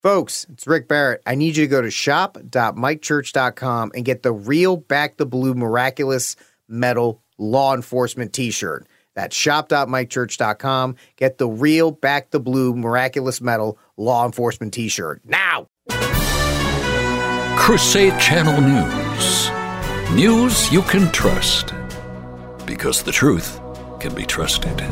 Folks, it's Rick Barrett. I need you to go to shop.mikechurch.com and get the real Back the Blue Miraculous Metal Law Enforcement t-shirt. That's shop.mikechurch.com. Get the real Back the Blue Miraculous Metal Law Enforcement t-shirt. Now! Crusade Channel News. News you can trust. Because the truth can be trusted.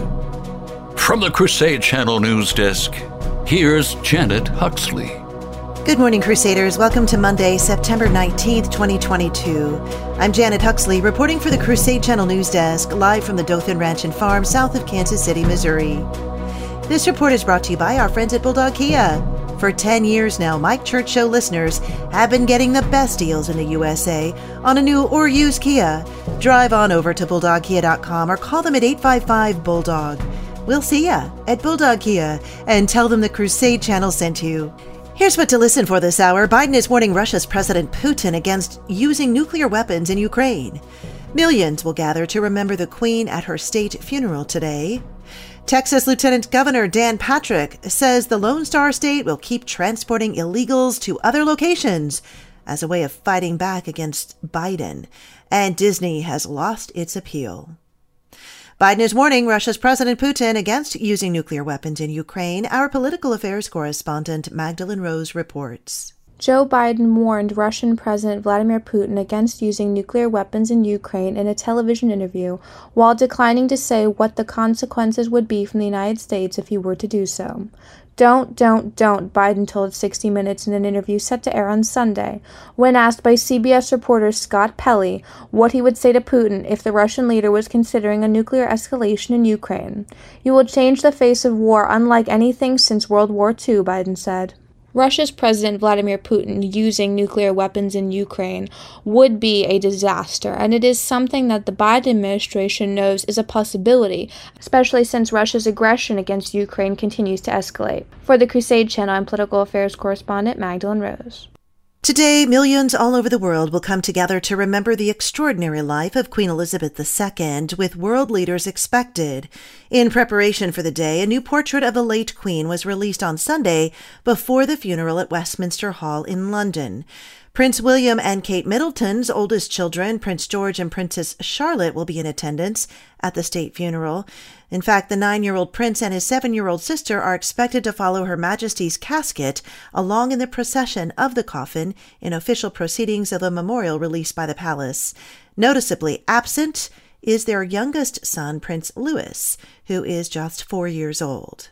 From the Crusade Channel News Desk, here's Janet Huxley. Good morning, Crusaders. Welcome to Monday, September 19th, 2022. I'm Janet Huxley, reporting for the Crusade Channel News Desk, live from the Dothan Ranch and Farm, south of Kansas City, Missouri. This report is brought to you by our friends at Bulldog Kia. For 10 years now, Mike Church Show listeners have been getting the best deals in the USA on a new or used Kia. Drive on over to BulldogKia.com or call them at 855-BULLDOG. We'll see ya at Bulldog Kia and tell them the Crusade Channel sent you. Here's what to listen for this hour. Biden is warning Russia's President Putin against using nuclear weapons in Ukraine. Millions will gather to remember the Queen at her state funeral today. Texas Lieutenant Governor Dan Patrick says the Lone Star State will keep transporting illegals to other locations as a way of fighting back against Biden. And Disney has lost its appeal. Biden is warning Russia's President Putin against using nuclear weapons in Ukraine. Our political affairs correspondent Magdalene Rose reports. Joe Biden warned Russian President Vladimir Putin against using nuclear weapons in Ukraine in a television interview, while declining to say what the consequences would be from the United States if he were to do so. Don't, Biden told 60 Minutes in an interview set to air on Sunday, when asked by CBS reporter Scott Pelley what he would say to Putin if the Russian leader was considering a nuclear escalation in Ukraine. "You will change the face of war unlike anything since World War II," Biden said. Russia's President Vladimir Putin using nuclear weapons in Ukraine would be a disaster, and it is something that the Biden administration knows is a possibility, especially since Russia's aggression against Ukraine continues to escalate. For the Crusade Channel, I'm political affairs correspondent Magdalene Rose. Today, millions all over the world will come together to remember the extraordinary life of Queen Elizabeth II, with world leaders expected. In preparation for the day, a new portrait of the late Queen was released on Sunday before the funeral at Westminster Hall in London. Prince William and Kate Middleton's oldest children, Prince George and Princess Charlotte, will be in attendance at the state funeral. In fact, the 9-year-old prince and his 7-year-old sister are expected to follow Her Majesty's casket along in the procession of the coffin in official proceedings of a memorial released by the palace. Noticeably absent is their youngest son, Prince Louis, who is just 4 years old.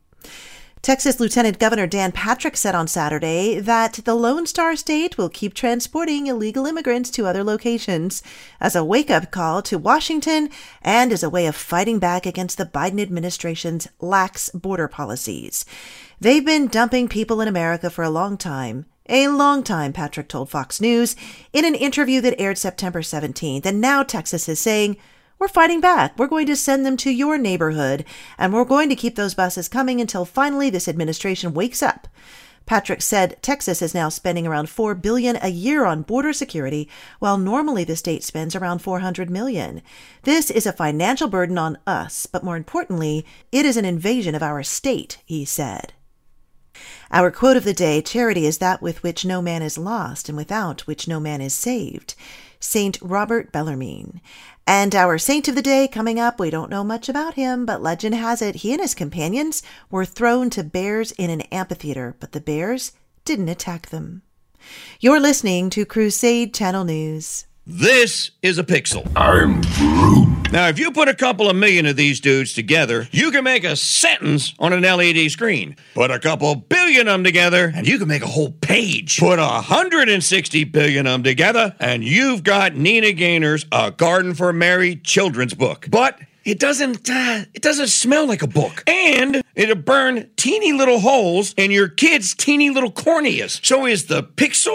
Texas Lieutenant Governor Dan Patrick said on Saturday that the Lone Star State will keep transporting illegal immigrants to other locations as a wake-up call to Washington and as a way of fighting back against the Biden administration's lax border policies. They've been dumping people in America for a long time, Patrick told Fox News in an interview that aired September 17th. And now Texas is saying, "We're fighting back. We're going to send them to your neighborhood, and we're going to keep those buses coming until finally this administration wakes up." Patrick said Texas is now spending around $4 billion a year on border security, while normally the state spends around $400 million. This is a financial burden on us, but more importantly, it is an invasion of our state, he said. Our quote of the day: "Charity is that with which no man is lost, and without which no man is saved." Saint Robert Bellarmine. And our saint of the day coming up, we don't know much about him, but legend has it he and his companions were thrown to bears in an amphitheater, but the bears didn't attack them. You're listening to Crusade Channel News. This is a pixel. I'm Groot. Now, if you put a couple of million of these dudes together, you can make a sentence on an LED screen. Put a couple billion of them together, and you can make a whole page. Put 160 billion of them together, and you've got Nina Gaynor's A Garden for Mary children's book. But it doesn't smell like a book. And it'll burn teeny little holes in your kids' teeny little corneas. So is the pixel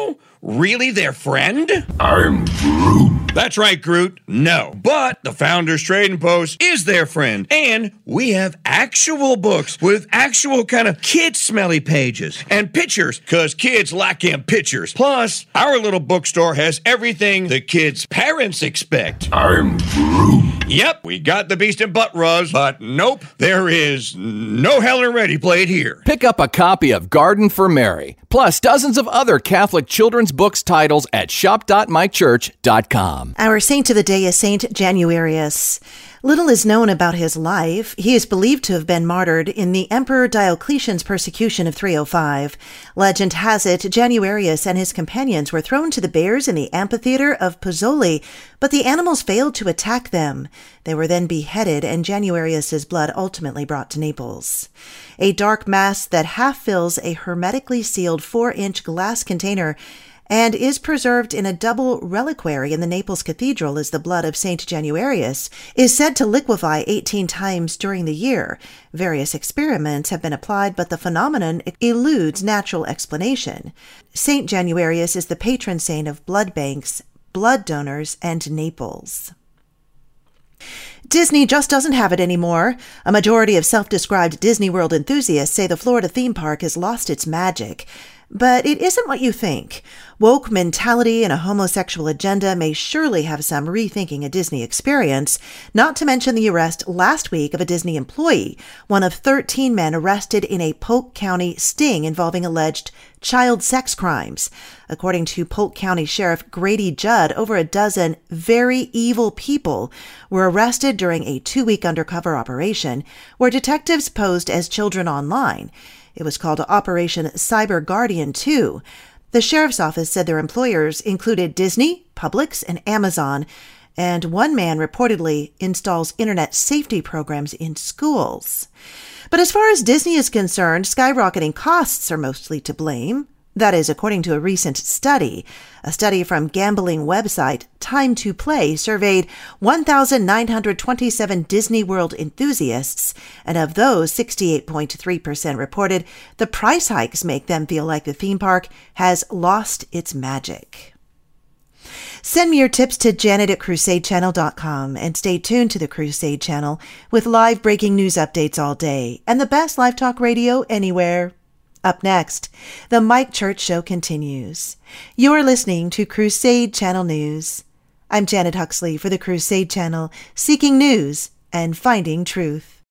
really their friend? I'm Groot. That's right, Groot. No. But the Founders Trading Post is their friend. And we have actual books with actual kind of kid-smelly pages and pictures, because kids like them pictures. Plus, our little bookstore has everything the kids' parents expect. I'm Groot. Yep, we got the Beast and Butt Rubs, but nope, there is no Helen Reddy played here. Pick up a copy of Garden for Mary, plus dozens of other Catholic children's books titles at shop.mikechurch.com. Our saint of the day is Saint Januarius. Little is known about his life. He is believed to have been martyred in the Emperor Diocletian's persecution of 305. Legend has it Januarius and his companions were thrown to the bears in the amphitheater of Pozzoli, but the animals failed to attack them. They were then beheaded, and Januarius's blood ultimately brought to Naples. A dark mass that half fills a hermetically sealed 4-inch glass container and is preserved in a double reliquary in the Naples Cathedral as the blood of St. Januarius, is said to liquefy 18 times during the year. Various experiments have been applied, but the phenomenon eludes natural explanation. St. Januarius is the patron saint of blood banks, blood donors, and Naples. Disney just doesn't have it anymore. A majority of self-described Disney World enthusiasts say the Florida theme park has lost its magic. But it isn't what you think. Woke mentality and a homosexual agenda may surely have some rethinking a Disney experience, not to mention the arrest last week of a Disney employee, one of 13 men arrested in a Polk County sting involving alleged child sex crimes. According to Polk County Sheriff Grady Judd, over a dozen very evil people were arrested during a 2-week undercover operation where detectives posed as children online. It was called Operation Cyber Guardian 2. The sheriff's office said their employers included Disney, Publix, and Amazon, and one man reportedly installs internet safety programs in schools. But as far as Disney is concerned, skyrocketing costs are mostly to blame. That is, according to a recent study. A study from gambling website Time to Play surveyed 1,927 Disney World enthusiasts, and of those, 68.3% reported the price hikes make them feel like the theme park has lost its magic. Send me your tips to janet@crusadechannel.com and stay tuned to the Crusade Channel with live breaking news updates all day and the best live talk radio anywhere. Up next, the Mike Church Show continues. You're listening to Crusade Channel News. I'm Janet Huxley for the Crusade Channel, seeking news and finding truth.